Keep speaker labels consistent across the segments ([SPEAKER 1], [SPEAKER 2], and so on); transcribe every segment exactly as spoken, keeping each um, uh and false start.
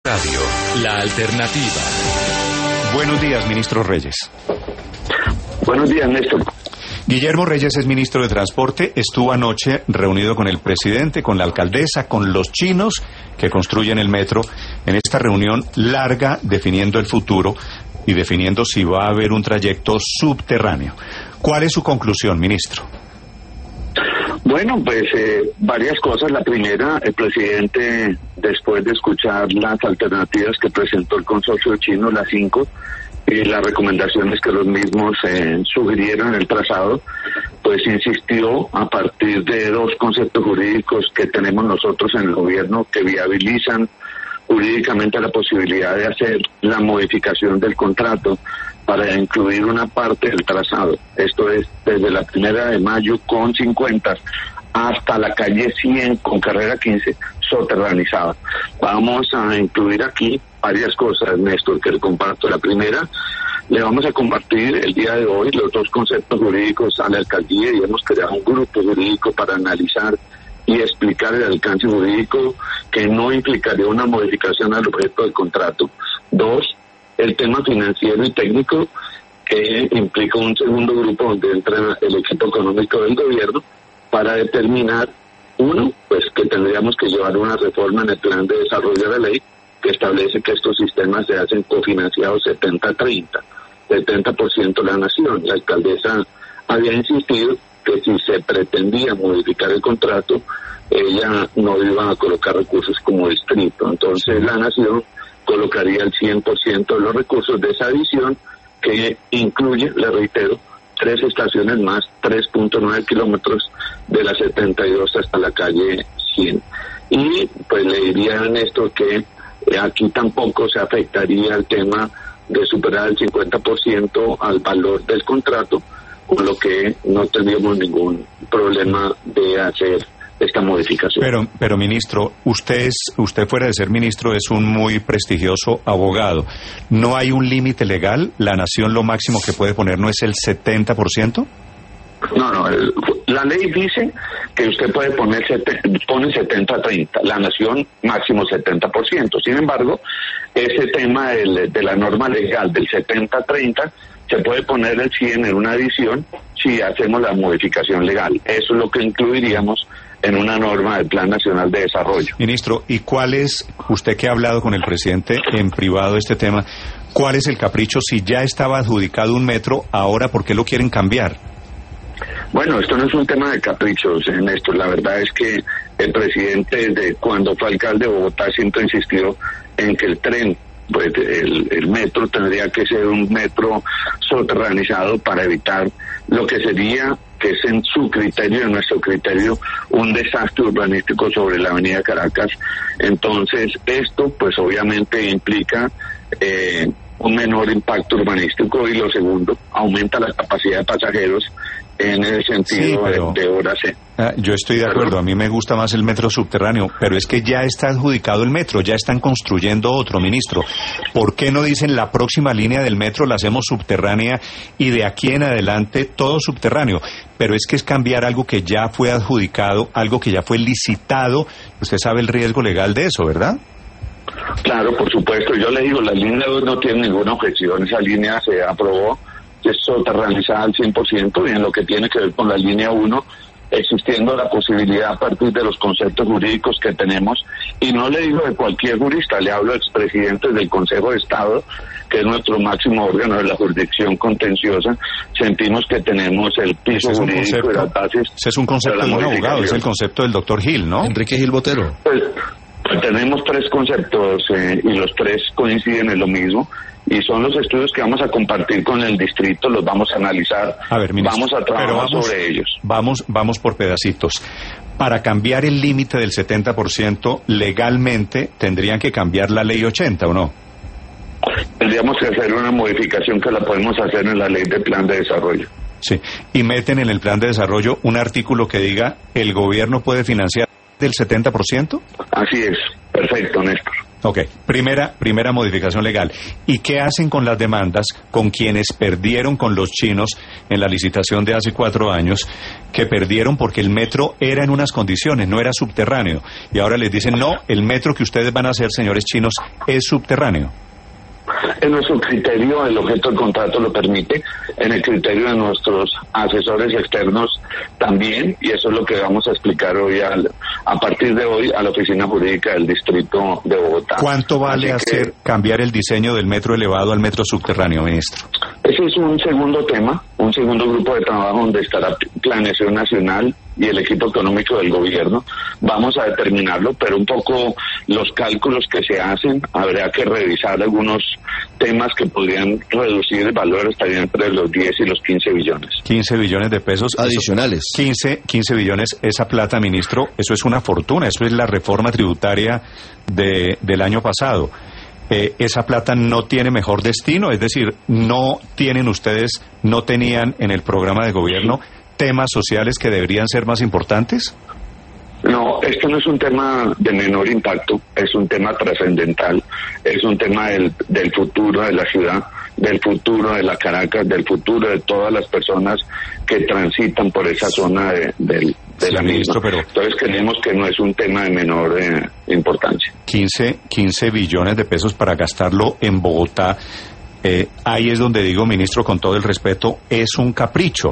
[SPEAKER 1] Radio, la alternativa.
[SPEAKER 2] Buenos días, ministro Reyes.
[SPEAKER 3] Buenos días, Néstor.
[SPEAKER 2] Guillermo Reyes es ministro de Transporte, estuvo anoche reunido con el presidente, con la alcaldesa, con los chinos que construyen el metro, en esta reunión larga definiendo el futuro y definiendo si va a haber un trayecto subterráneo. ¿Cuál es su conclusión, ministro?
[SPEAKER 3] Bueno, pues eh, varias cosas. La primera, el presidente, después de escuchar las alternativas que presentó el consorcio chino, las cinco, y las recomendaciones que los mismos eh, sugirieron en el trazado, pues insistió a partir de dos conceptos jurídicos que tenemos nosotros en el gobierno que viabilizan jurídicamente la posibilidad de hacer la modificación del contrato para incluir una parte del trazado. Esto es desde la primera de mayo con cincuenta hasta la calle cien con carrera quince soterranizada. Vamos a incluir aquí varias cosas, Néstor, que le comparto. La primera, le vamos a compartir el día de hoy los dos conceptos jurídicos a la alcaldía y hemos creado un grupo jurídico para analizar y explicar el alcance jurídico que no implicaría una modificación al objeto del contrato. Dos, el tema financiero y técnico, que implica un segundo grupo donde entra el equipo económico del gobierno para determinar, uno, pues que tendríamos que llevar una reforma en el plan de desarrollo de la ley que establece que estos sistemas se hacen cofinanciados setenta treinta, setenta por ciento la nación. La alcaldesa había insistido que si se pretendía modificar el contrato, ella no iba a colocar recursos como distrito. Entonces la nación colocaría el cien por ciento de los recursos de esa adición, que incluye, le reitero, tres estaciones más, tres punto nueve kilómetros de la setenta y dos hasta la calle cien. Y pues le diría a Néstor que aquí tampoco se afectaría el tema de superar el cincuenta por ciento al valor del contrato, con lo que no tendríamos ningún problema de hacer esta modificación.
[SPEAKER 2] Pero, pero ministro, usted es, usted fuera de ser ministro es un muy prestigioso abogado. ¿No hay un límite legal? ¿La nación lo máximo que puede poner no es el setenta por ciento?
[SPEAKER 3] No, no, el, la ley dice que usted puede poner sete, pone setenta treinta, la nación máximo setenta por ciento. Sin embargo, ese tema del, de la norma legal del setenta treinta se puede poner el cien en una adición si hacemos la modificación legal. Eso es lo que incluiríamos en una norma del Plan Nacional de Desarrollo.
[SPEAKER 2] Ministro, ¿y cuál es, usted que ha hablado con el presidente en privado de este tema, cuál es el capricho si ya estaba adjudicado un metro, ahora por qué lo quieren cambiar?
[SPEAKER 3] Bueno, esto no es un tema de caprichos, Néstor. La verdad es que el presidente, desde cuando fue alcalde de Bogotá, siempre insistió en que el tren, pues el, el metro tendría que ser un metro soterranizado para evitar lo que sería, que es en su criterio, en nuestro criterio, un desastre urbanístico sobre la avenida Caracas. Entonces, esto pues obviamente implica eh, un menor impacto urbanístico y lo segundo, aumenta la capacidad de pasajeros en el sentido sí, pero, de, de horas.
[SPEAKER 2] Ah, yo estoy de acuerdo, a mí me gusta más el metro subterráneo, pero es que ya está adjudicado el metro, ya están construyendo otro, ministro. ¿Por qué no dicen la próxima línea del metro la hacemos subterránea y de aquí en adelante todo subterráneo? Pero es que es cambiar algo que ya fue adjudicado, algo que ya fue licitado. Usted sabe el riesgo legal de eso, ¿verdad?
[SPEAKER 3] Claro, por supuesto. Yo le digo, la línea dos no tiene ninguna objeción, esa línea se aprobó, es soterranizada al cien por ciento, y en lo que tiene que ver con la línea uno, existiendo la posibilidad a partir de los conceptos jurídicos que tenemos, y no le digo de cualquier jurista, le hablo de expresidentes del Consejo de Estado, que es nuestro máximo órgano de la jurisdicción contenciosa. Sentimos que tenemos el piso
[SPEAKER 2] ese
[SPEAKER 3] jurídico
[SPEAKER 2] concepto,
[SPEAKER 3] de las bases.
[SPEAKER 2] Ese es un concepto de un abogado, es el concepto del doctor Gil, ¿no?
[SPEAKER 4] Enrique Gil Botero.
[SPEAKER 3] Pues, pues tenemos tres conceptos eh, y los tres coinciden en lo mismo. Y son los estudios que vamos a compartir con el distrito, los vamos a analizar,
[SPEAKER 2] a ver, ministro,
[SPEAKER 3] vamos a trabajar
[SPEAKER 2] vamos,
[SPEAKER 3] sobre ellos.
[SPEAKER 2] Vamos, vamos por pedacitos. Para cambiar el límite del setenta por ciento, legalmente tendrían que cambiar la ley ochenta, ¿o no?
[SPEAKER 3] Tendríamos que hacer una modificación que la podemos hacer en la ley de plan de desarrollo.
[SPEAKER 2] Sí, y meten en el plan de desarrollo un artículo que diga el gobierno puede financiar del setenta por ciento.
[SPEAKER 3] Así es, perfecto, Néstor.
[SPEAKER 2] Ok, primera, primera modificación legal. ¿Y qué hacen con las demandas con quienes perdieron con los chinos en la licitación de hace cuatro años, que perdieron porque el metro era en unas condiciones, no era subterráneo? Y ahora les dicen, no, el metro que ustedes van a hacer, señores chinos, es subterráneo.
[SPEAKER 3] En nuestro criterio, el objeto del contrato lo permite, en el criterio de nuestros asesores externos también, y eso es lo que vamos a explicar hoy, al, a partir de hoy, a la Oficina Jurídica del Distrito de Bogotá.
[SPEAKER 2] ¿Cuánto vale
[SPEAKER 3] Así
[SPEAKER 2] hacer
[SPEAKER 3] que,
[SPEAKER 2] cambiar el diseño del metro elevado al metro subterráneo, ministro?
[SPEAKER 3] ese es un segundo tema, un segundo grupo de trabajo donde estará Planeación Nacional y el equipo económico del gobierno. Vamos a determinarlo, pero un poco los cálculos que se hacen, habría que revisar algunos temas que podrían reducir el valor, estaría entre los diez y los quince billones.
[SPEAKER 2] quince billones de pesos
[SPEAKER 4] adicionales.
[SPEAKER 2] Eso, quince, quince billones, esa plata, ministro, eso es una fortuna, eso es la reforma tributaria de, del año pasado. Eh, esa plata no tiene mejor destino, es decir, no tienen ustedes, no tenían en el programa de gobierno temas sociales que deberían ser más importantes.
[SPEAKER 3] No, esto no es un tema de menor impacto, es un tema trascendental, es un tema del, del futuro de la ciudad, del futuro de la Caracas, del futuro de todas las personas que transitan por esa zona de, de, de
[SPEAKER 2] sí,
[SPEAKER 3] la
[SPEAKER 2] ministro,
[SPEAKER 3] misma.
[SPEAKER 2] Pero
[SPEAKER 3] entonces creemos que no es un tema de menor eh, importancia.
[SPEAKER 2] quince, quince billones de pesos para gastarlo en Bogotá, eh, ahí es donde digo, ministro, con todo el respeto, es un capricho.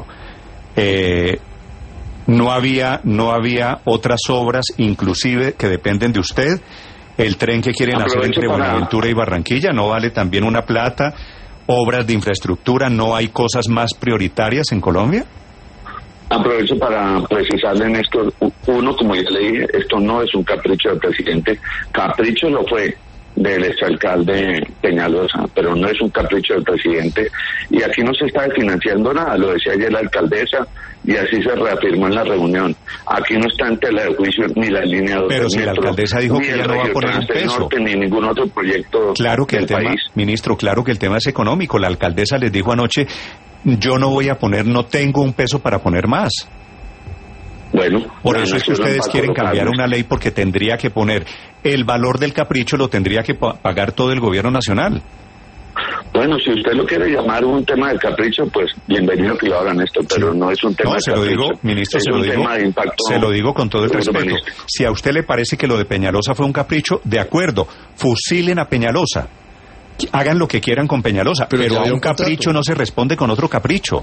[SPEAKER 2] Eh, no había, no había otras obras, inclusive, que dependen de usted. El tren que quieren
[SPEAKER 3] Aprovecho
[SPEAKER 2] hacer entre
[SPEAKER 3] para...
[SPEAKER 2] Buenaventura y Barranquilla, ¿no vale también una plata? Obras de infraestructura, ¿no hay cosas más prioritarias en Colombia?
[SPEAKER 3] Aprovecho para precisarle en esto, uno, como ya le dije, esto no es un capricho del presidente, capricho lo fue del exalcalde Peñalosa, pero no es un capricho del presidente, y aquí no se está financiando nada, lo decía ayer la alcaldesa, y así se reafirmó en la reunión. Aquí no está en tela de juicio ni la línea dos.
[SPEAKER 2] Pero si la alcaldesa dijo que ya no va a poner un peso.
[SPEAKER 3] Norte, ni ningún otro proyecto
[SPEAKER 2] claro que
[SPEAKER 3] del
[SPEAKER 2] el tema,
[SPEAKER 3] país.
[SPEAKER 2] Ministro, claro que el tema es económico. La alcaldesa les dijo anoche, yo no voy a poner, no tengo un peso para poner más.
[SPEAKER 3] Bueno,
[SPEAKER 2] por eso es que ustedes quieren cambiar una ley, porque tendría que poner el valor del capricho, lo tendría que pagar todo el gobierno nacional.
[SPEAKER 3] Bueno, si usted lo quiere llamar un tema de capricho, pues bienvenido que lo hagan esto, pero sí. no es un tema
[SPEAKER 2] no,
[SPEAKER 3] de
[SPEAKER 2] se
[SPEAKER 3] capricho.
[SPEAKER 2] Lo digo, ministro,
[SPEAKER 3] es
[SPEAKER 2] se
[SPEAKER 3] un
[SPEAKER 2] lo digo,
[SPEAKER 3] tema de impacto.
[SPEAKER 2] Se lo digo con todo el respeto. Si a usted le parece que lo de Peñalosa fue un capricho, de acuerdo, fusilen a Peñalosa. Hagan lo que quieran con Peñalosa, pero, pero a un, un capricho no se responde con otro capricho.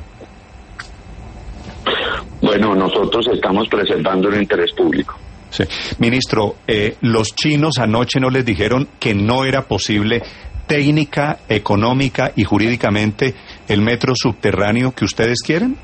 [SPEAKER 3] Bueno, nosotros estamos preservando el interés público.
[SPEAKER 2] Sí. Ministro, eh, los chinos anoche no les dijeron que no era posible técnica, económica y jurídicamente el metro subterráneo que ustedes quieren.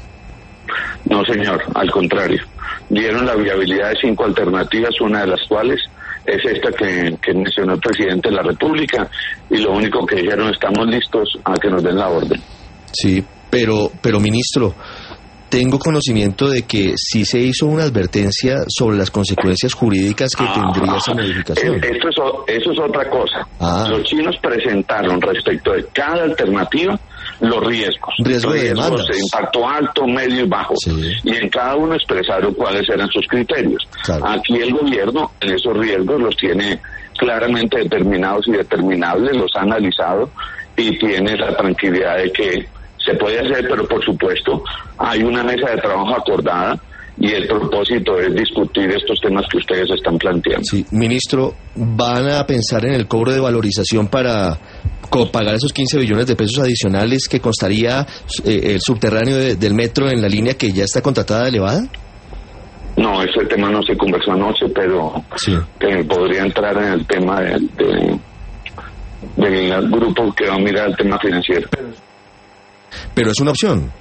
[SPEAKER 3] No, señor, al contrario. Dieron la viabilidad de cinco alternativas, una de las cuales es esta que, que mencionó el presidente de la República, y lo único que dijeron, estamos listos a que nos den la orden.
[SPEAKER 4] Sí, pero, pero ministro, tengo conocimiento de que sí se hizo una advertencia sobre las consecuencias jurídicas que ah, tendría esa modificación.
[SPEAKER 3] Esto es, eso es otra cosa.
[SPEAKER 4] Ah.
[SPEAKER 3] Los chinos presentaron respecto de cada alternativa los riesgos.
[SPEAKER 4] Riesgo de
[SPEAKER 3] riesgos
[SPEAKER 4] demandas.
[SPEAKER 3] de impacto alto, medio y bajo.
[SPEAKER 4] Sí.
[SPEAKER 3] Y en cada uno expresaron cuáles eran sus criterios.
[SPEAKER 4] Claro.
[SPEAKER 3] Aquí el gobierno en esos riesgos los tiene claramente determinados y determinables, los ha analizado y tiene la tranquilidad de que se puede hacer, pero por supuesto hay una mesa de trabajo acordada y el propósito es discutir estos temas que ustedes están planteando.
[SPEAKER 4] Sí, ministro, ¿van a pensar en el cobro de valorización para pagar esos quince billones de pesos adicionales que costaría eh, el subterráneo de, del metro en la línea que ya está contratada de elevada?
[SPEAKER 3] No, ese tema no se conversó anoche, pero
[SPEAKER 4] sí.
[SPEAKER 3] eh, podría entrar en el tema del de, de, de grupo que va a mirar el tema financiero.
[SPEAKER 4] Pero es una opción.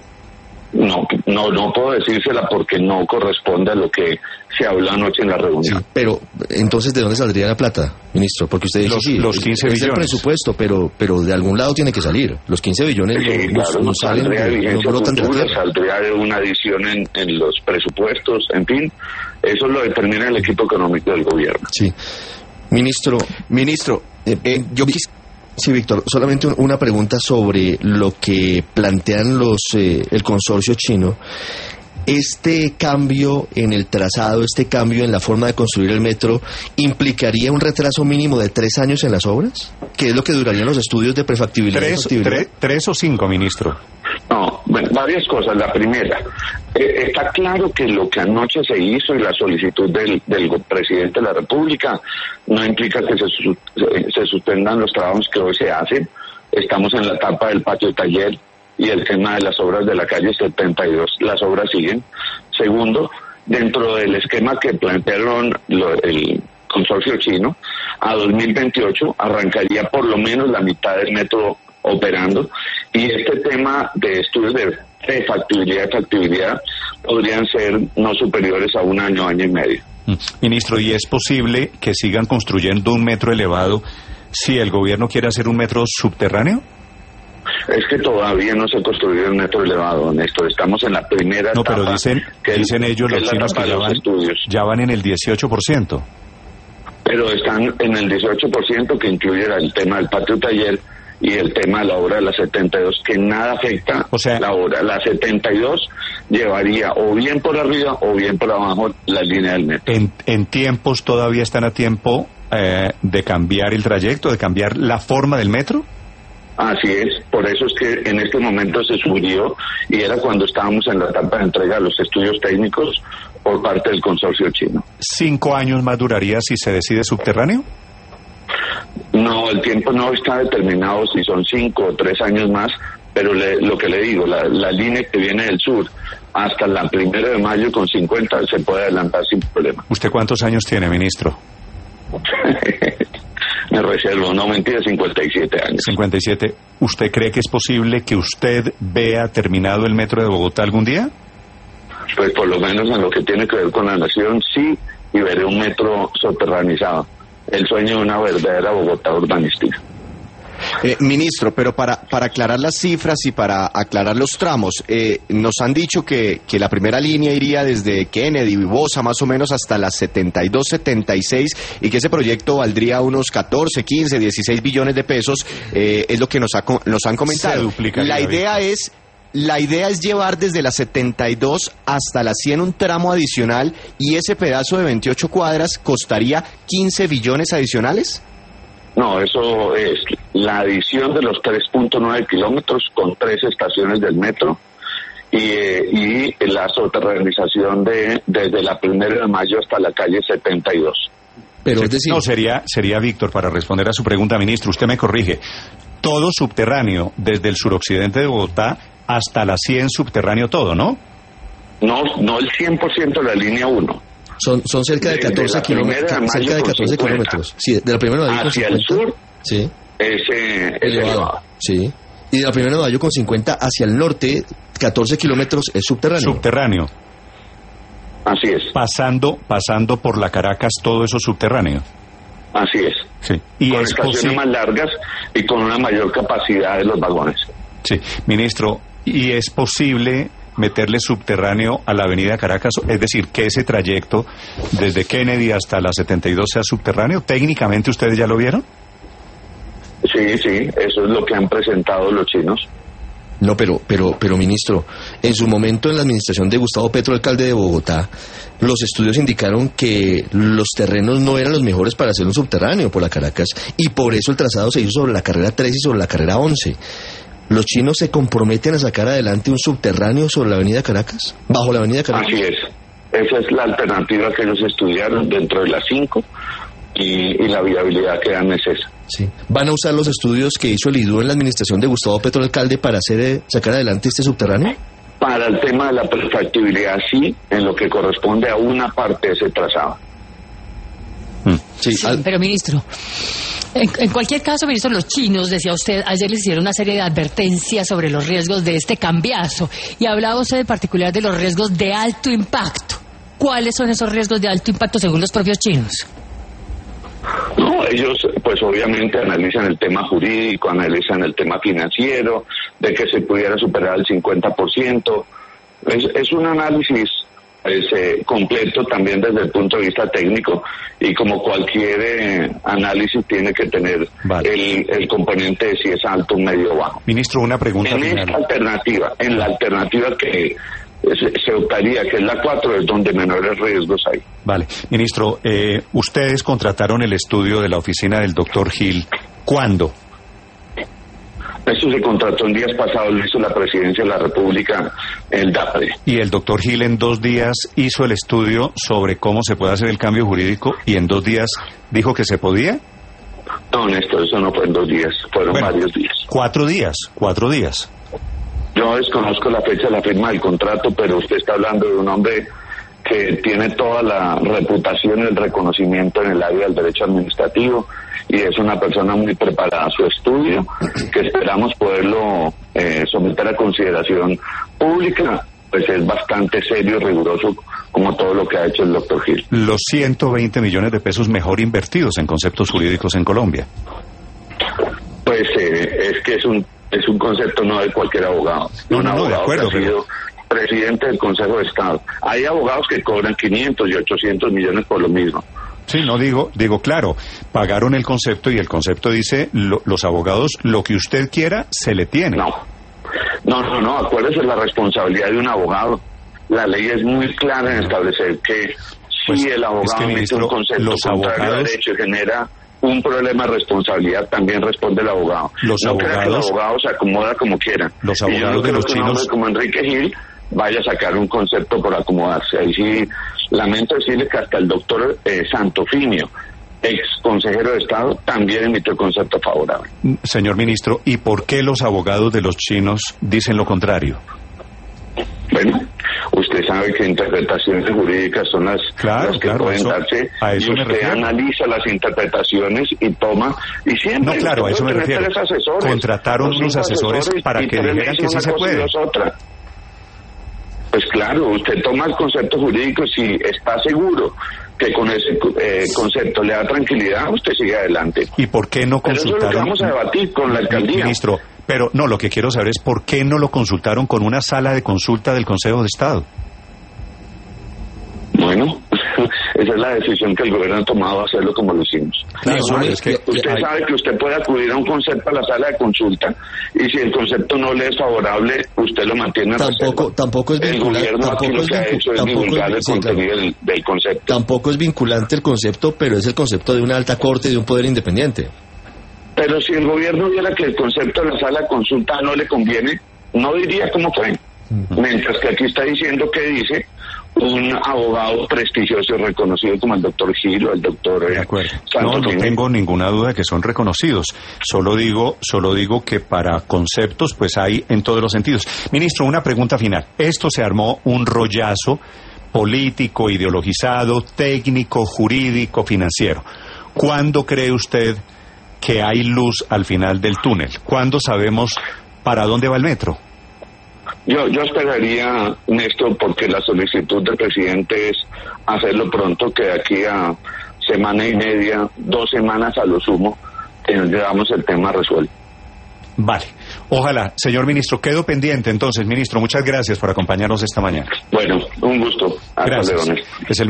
[SPEAKER 3] No, no, no puedo decírsela porque no corresponde a lo que se habló anoche en la reunión.
[SPEAKER 4] Sí, pero entonces, ¿de dónde saldría la plata, ministro? Porque usted dice,
[SPEAKER 2] los,
[SPEAKER 4] sí,
[SPEAKER 2] los quince
[SPEAKER 4] es
[SPEAKER 2] billones.
[SPEAKER 4] el presupuesto, pero pero de algún lado tiene que salir. Los quince billones
[SPEAKER 3] sí,
[SPEAKER 4] no,
[SPEAKER 3] claro,
[SPEAKER 4] no salen,
[SPEAKER 3] saldría de vigencia
[SPEAKER 4] no
[SPEAKER 3] futura, saldría de una adición en, en los presupuestos, en fin, eso lo determina el equipo económico del gobierno.
[SPEAKER 4] Sí. Ministro,
[SPEAKER 2] ministro,
[SPEAKER 4] eh, eh, yo quisiera... Sí, Víctor, solamente una pregunta sobre lo que plantean los eh, el consorcio chino. ¿este cambio en el trazado, este cambio en la forma de construir el metro, implicaría un retraso mínimo de tres años en las obras? ¿Qué es lo que durarían los estudios de prefactibilidad?
[SPEAKER 2] ¿Tres, tres, tres o cinco, ministro?
[SPEAKER 3] No, bueno, varias cosas. La primera, eh, está claro que lo que anoche se hizo y la solicitud del, del presidente de la República no implica que se, se suspendan los trabajos que hoy se hacen. Estamos en la etapa del patio taller y el tema de las obras de la calle setenta y dos, las obras siguen. Segundo, dentro del esquema que plantearon lo, el consorcio chino, a dos mil veintiocho arrancaría por lo menos la mitad del metro operando, y este tema de estudios de, de factibilidad y factibilidad podrían ser no superiores a un año, año y medio.
[SPEAKER 2] Ministro, ¿y es posible que sigan construyendo un metro elevado si el gobierno quiere hacer un metro subterráneo?
[SPEAKER 3] Es que todavía no se ha construido el metro elevado, Néstor. Estamos en la primera
[SPEAKER 2] no,
[SPEAKER 3] etapa.
[SPEAKER 2] No, pero dicen,
[SPEAKER 3] que
[SPEAKER 2] dicen
[SPEAKER 3] el,
[SPEAKER 2] ellos,
[SPEAKER 3] que
[SPEAKER 2] los chinos, que ya van, ya van en el dieciocho por ciento.
[SPEAKER 3] Pero están en el dieciocho por ciento, que incluye el tema del patio taller y el tema de la obra de la setenta y dos, que nada afecta. O sea, la obra. La setenta y dos llevaría o bien por arriba o bien por abajo la línea del metro.
[SPEAKER 2] En, en tiempos todavía están a tiempo eh, de cambiar el trayecto, de cambiar la forma del metro.
[SPEAKER 3] Así es, por eso es que en este momento se subió, y era cuando estábamos en la etapa de entrega de los estudios técnicos por parte del consorcio chino.
[SPEAKER 2] ¿Cinco años más duraría si se decide subterráneo?
[SPEAKER 3] No, el tiempo no está determinado si son cinco o tres años más, pero le, lo que le digo, la, la línea que viene del sur hasta la primera de mayo con cincuenta se puede adelantar sin problema.
[SPEAKER 2] ¿Usted cuántos años tiene, ministro?
[SPEAKER 3] Me reservo, no mentira, cincuenta y siete años.
[SPEAKER 2] cincuenta y siete. ¿Usted cree que es posible que usted vea terminado el metro de Bogotá algún día?
[SPEAKER 3] Pues por lo menos en lo que tiene que ver con la nación, sí, y veré un metro soterranizado. El sueño de una verdadera Bogotá urbanística.
[SPEAKER 5] Eh, ministro, pero para, para aclarar las cifras y para aclarar los tramos, eh, nos han dicho que, que la primera línea iría desde Kennedy y Bosa más o menos hasta las setenta y dos, setenta y seis, y que ese proyecto valdría unos catorce, quince, dieciséis billones de pesos, eh, es lo que nos, ha, nos han comentado.
[SPEAKER 2] Se duplica
[SPEAKER 5] la idea
[SPEAKER 2] vida.
[SPEAKER 5] es... La idea es llevar desde la setenta y dos hasta la cien un tramo adicional, y ese pedazo de veintiocho cuadras costaría quince billones adicionales.
[SPEAKER 3] No, eso es la adición de los tres punto nueve kilómetros con tres estaciones del metro y, eh, y la soterranización de desde la primera de mayo hasta la calle setenta y dos.
[SPEAKER 4] Pero es decir...
[SPEAKER 2] No, sería, sería Víctor, para responder a su pregunta, ministro, usted me corrige. Todo subterráneo, desde el suroccidente de Bogotá hasta la cien, subterráneo todo, ¿no?
[SPEAKER 3] No, no el cien por ciento de la línea uno.
[SPEAKER 4] Son, son cerca de catorce kilómetros. Cerca de catorce kilómetros. Sí, de la primera de mayo
[SPEAKER 3] hacia
[SPEAKER 4] con
[SPEAKER 3] el sur.
[SPEAKER 4] Sí.
[SPEAKER 3] Ese es
[SPEAKER 4] elevado.
[SPEAKER 3] elevado.
[SPEAKER 4] Sí. Y de la primera de mayo con cincuenta hacia el norte, catorce kilómetros es subterráneo.
[SPEAKER 2] Subterráneo.
[SPEAKER 3] Así es.
[SPEAKER 2] Pasando, pasando por la Caracas, todo eso subterráneo.
[SPEAKER 3] Así es.
[SPEAKER 2] Sí. Y
[SPEAKER 3] con
[SPEAKER 2] es
[SPEAKER 3] estaciones
[SPEAKER 2] posi-
[SPEAKER 3] más largas y con una mayor capacidad de los vagones.
[SPEAKER 2] Sí, ministro, ¿y es posible meterle subterráneo a la avenida Caracas? Es decir, que ese trayecto desde Kennedy hasta la setenta y dos sea subterráneo. ¿Técnicamente ustedes ya lo vieron?
[SPEAKER 3] Sí, sí, eso es lo que han presentado los chinos.
[SPEAKER 4] No, pero, pero, pero, ministro, en su momento en la administración de Gustavo Petro, alcalde de Bogotá, los estudios indicaron que los terrenos no eran los mejores para hacer un subterráneo por la Caracas, y por eso el trazado se hizo sobre la carrera tres y sobre la carrera once. ¿Los chinos se comprometen a sacar adelante un subterráneo sobre la avenida Caracas? ¿Bajo la avenida Caracas?
[SPEAKER 3] Así es. Esa es la alternativa que ellos estudiaron dentro de las cinco, y, y la viabilidad que dan es esa.
[SPEAKER 4] Sí. ¿Van a usar los estudios que hizo el I D U en la administración de Gustavo Petro, alcalde, para hacer eh, sacar adelante este subterráneo?
[SPEAKER 3] Para el tema de la perfectibilidad, sí, en lo que corresponde a una parte de ese trazado.
[SPEAKER 2] Mm.
[SPEAKER 4] Sí,
[SPEAKER 6] Sí,
[SPEAKER 4] al-
[SPEAKER 6] pero ministro, en, en cualquier caso, ministro, los chinos, decía usted, ayer les hicieron una serie de advertencias sobre los riesgos de este cambiazo, y hablaba usted en particular de los riesgos de alto impacto. ¿Cuáles son esos riesgos de alto impacto según los propios chinos?
[SPEAKER 3] No, ellos pues obviamente analizan el tema jurídico, analizan el tema financiero, de que se pudiera superar el cincuenta por ciento. Es, es un análisis pues, eh, completo también desde el punto de vista técnico, y como cualquier eh, análisis tiene que tener
[SPEAKER 2] Vale.
[SPEAKER 3] el, el componente de si es alto, medio o bajo.
[SPEAKER 2] Ministro, una pregunta
[SPEAKER 3] En
[SPEAKER 2] final.
[SPEAKER 3] esta alternativa, en la alternativa que se, se optaría que es la cuatro, es donde menores riesgos hay.
[SPEAKER 2] Vale. Ministro, eh, ustedes contrataron el estudio de la oficina del doctor Gil. ¿Cuándo?
[SPEAKER 3] Eso se contrató en días pasados, lo hizo la Presidencia de la República, el DAPRE.
[SPEAKER 2] Y el doctor Gil en dos días hizo el estudio sobre cómo se puede hacer el cambio jurídico y en dos días dijo que se podía.
[SPEAKER 3] No, Néstor, eso no fue en dos días, fueron
[SPEAKER 2] Bueno,
[SPEAKER 3] varios días.
[SPEAKER 2] Cuatro días, cuatro días.
[SPEAKER 3] Yo desconozco la fecha de la firma del contrato, pero usted está hablando de un hombre que tiene toda la reputación y el reconocimiento en el área del derecho administrativo y es una persona muy preparada. Su estudio, que esperamos poderlo eh, someter a consideración pública, pues es bastante serio y riguroso como todo lo que ha hecho el doctor Gil.
[SPEAKER 2] Los ciento veinte millones de pesos mejor invertidos en conceptos jurídicos en Colombia.
[SPEAKER 3] Pues eh, es que es un es un concepto no de cualquier abogado.
[SPEAKER 2] No,
[SPEAKER 3] un
[SPEAKER 2] no, no, de
[SPEAKER 3] abogado
[SPEAKER 2] acuerdo,
[SPEAKER 3] que ha sido presidente del Consejo de Estado. Hay abogados que cobran quinientos y ochocientos millones por lo mismo.
[SPEAKER 2] Sí, no digo, digo claro, pagaron el concepto y el concepto dice, lo, los abogados, lo que usted quiera, se le tiene.
[SPEAKER 3] No, no, no, no, acuérdese la responsabilidad de un abogado. La ley es muy clara en establecer que
[SPEAKER 2] Pues,
[SPEAKER 3] si el abogado
[SPEAKER 2] es que,
[SPEAKER 3] emite
[SPEAKER 2] ministro,
[SPEAKER 3] un concepto
[SPEAKER 2] los
[SPEAKER 3] contrario
[SPEAKER 2] abogados-
[SPEAKER 3] al derecho y genera un problema de responsabilidad, también responde el abogado.
[SPEAKER 2] Los
[SPEAKER 3] no crea que el
[SPEAKER 2] abogados-
[SPEAKER 3] abogado se acomoda como quiera.
[SPEAKER 2] Los
[SPEAKER 3] Y yo no
[SPEAKER 2] abogados de
[SPEAKER 3] creo
[SPEAKER 2] los
[SPEAKER 3] que un
[SPEAKER 2] chinos-
[SPEAKER 3] hombre como Enrique Gil vaya a sacar un concepto por acomodarse. Ahí sí, lamento decirle que hasta el doctor eh, Santofimio, ex consejero de Estado, también emitió concepto favorable.
[SPEAKER 2] Señor ministro, ¿y por qué los abogados de los chinos dicen lo contrario?
[SPEAKER 3] Bueno, usted sabe que interpretaciones jurídicas son las,
[SPEAKER 2] Claro,
[SPEAKER 3] las que
[SPEAKER 2] claro,
[SPEAKER 3] pueden
[SPEAKER 2] eso-
[SPEAKER 3] darse
[SPEAKER 2] a eso
[SPEAKER 3] y
[SPEAKER 2] me
[SPEAKER 3] usted
[SPEAKER 2] refiero.
[SPEAKER 3] analiza las interpretaciones y toma y siempre
[SPEAKER 2] No, claro, a
[SPEAKER 3] usted
[SPEAKER 2] eso me
[SPEAKER 3] puede tener
[SPEAKER 2] refiero.
[SPEAKER 3] tres asesores,
[SPEAKER 2] Contrataron
[SPEAKER 3] o cinco
[SPEAKER 2] unos asesores para
[SPEAKER 3] y
[SPEAKER 2] que
[SPEAKER 3] tres le
[SPEAKER 2] dijeran
[SPEAKER 3] dicen
[SPEAKER 2] que sí
[SPEAKER 3] una
[SPEAKER 2] se
[SPEAKER 3] cosa y
[SPEAKER 2] puede.
[SPEAKER 3] dos otra. Pues claro, usted toma el concepto jurídico, si está seguro que con ese eh, concepto le da tranquilidad, usted sigue adelante.
[SPEAKER 2] ¿Y por qué no
[SPEAKER 3] Pero eso es lo que
[SPEAKER 2] consultaron?
[SPEAKER 3] vamos a debatir con la alcaldía.
[SPEAKER 2] Ministro, pero no, lo que quiero saber es por qué no lo consultaron con una sala de consulta del Consejo de Estado.
[SPEAKER 3] Bueno, esa es la decisión que el gobierno ha tomado, hacerlo como lo hicimos.
[SPEAKER 2] Claro,
[SPEAKER 3] No,
[SPEAKER 2] no, es que-
[SPEAKER 3] usted
[SPEAKER 2] hay-
[SPEAKER 3] sabe que usted puede acudir a un concepto a la sala de consulta y si el concepto no le es favorable, usted lo mantiene en
[SPEAKER 4] Tampoco,
[SPEAKER 3] reserva.
[SPEAKER 4] tampoco es
[SPEAKER 3] El
[SPEAKER 4] vinculante,
[SPEAKER 3] gobierno aquí
[SPEAKER 4] tampoco
[SPEAKER 3] lo
[SPEAKER 4] es,
[SPEAKER 3] que ha
[SPEAKER 4] vincu-
[SPEAKER 3] hecho es
[SPEAKER 4] tampoco
[SPEAKER 3] divulgar
[SPEAKER 4] es-
[SPEAKER 3] el
[SPEAKER 4] sí, claro.
[SPEAKER 3] contenido del, del concepto.
[SPEAKER 4] Tampoco es vinculante el concepto, pero es el concepto de una alta corte y de un poder independiente.
[SPEAKER 3] Pero si el gobierno viera que el concepto de la sala de consulta no le conviene, no diría cómo fue. Mientras que aquí está diciendo que dice un abogado prestigioso y reconocido como el doctor Gil o el doctor
[SPEAKER 2] De
[SPEAKER 3] eh,
[SPEAKER 2] acuerdo. No,
[SPEAKER 3] Santos
[SPEAKER 2] no
[SPEAKER 3] Jiménez.
[SPEAKER 2] tengo ninguna duda de que son reconocidos. Solo digo, solo digo que para conceptos, pues hay en todos los sentidos. Ministro, una pregunta final. Esto se armó un rollazo político, ideologizado, técnico, jurídico, financiero. ¿Cuándo cree usted que hay luz al final del túnel? ¿Cuándo sabemos para dónde va el metro?
[SPEAKER 3] Yo, yo esperaría, Néstor, porque la solicitud del presidente es hacerlo pronto, que de aquí a semana y media, dos semanas a lo sumo, tendríamos el tema resuelto.
[SPEAKER 2] Vale. Ojalá. Señor ministro, quedo pendiente entonces. Ministro, muchas gracias por acompañarnos esta mañana.
[SPEAKER 3] Bueno, un gusto. Hasta
[SPEAKER 2] Gracias.
[SPEAKER 3] luego, Néstor.
[SPEAKER 2] Es el